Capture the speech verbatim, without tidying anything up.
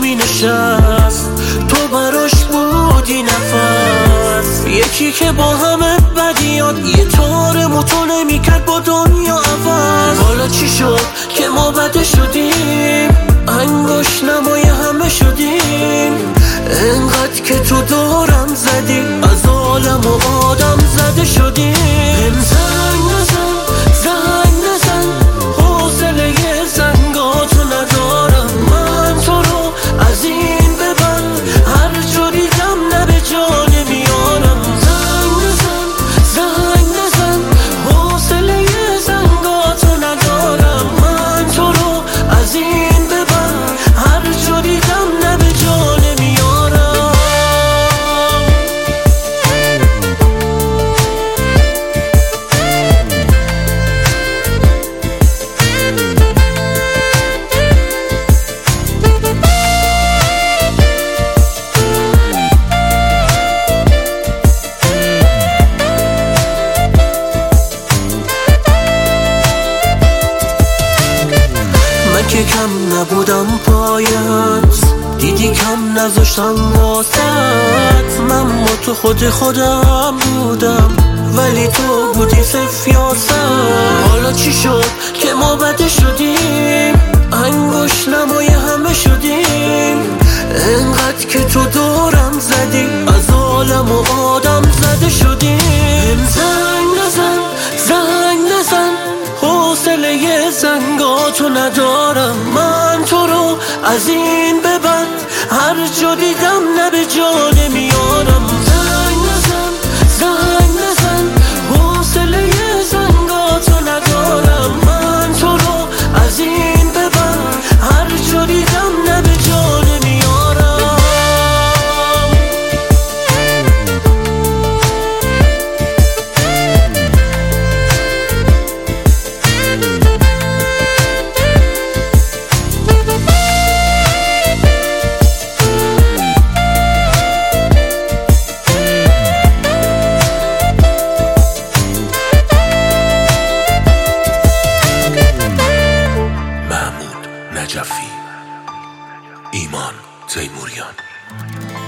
می نشست، تو براش بودی نفس. یکی که با همه بدیات یه تار موتو نمیکرد با دنیا عوض. حالا چی شد که ما بده شدیم، انگوش نمای همه شدیم. انقدر که تو دورم زدی، از عالم و آدم زده شدیم. هم زنگ نزن زنگ نزن، حوصله زنگاتو ندارم. من تو رو از این به بعد هر جا دیدم نه به جا نمیارم. زنگ نزن زنگ نزن، حوصله زنگاتو ندارم. من تو رو از این به بعد هر جا دیدم نه به جا نمیارم. من که کم نبودم پایت، دیدی کم نذاشتم واسط. من با تو خود خودم بودم، ولی تو بودی سفیاست. حالا چی شد که ما بده شدیم، انگوش نمای همه شدیم. انقدر که تو دورم زدی، از عالم و آدم زده شدیم. زنگ نزن زنگ نزن، حوصله زنگاتو ندارم. من تو رو از این به بعد هر جا دیدم نه به جا نمیارم. زنگ نزن زنگ نزن، حوصله زنگاتو ندارم. من تو رو از این به بعد هر جا دیدم نه به جا نمیارم. نجفی، ایمان تیموریان.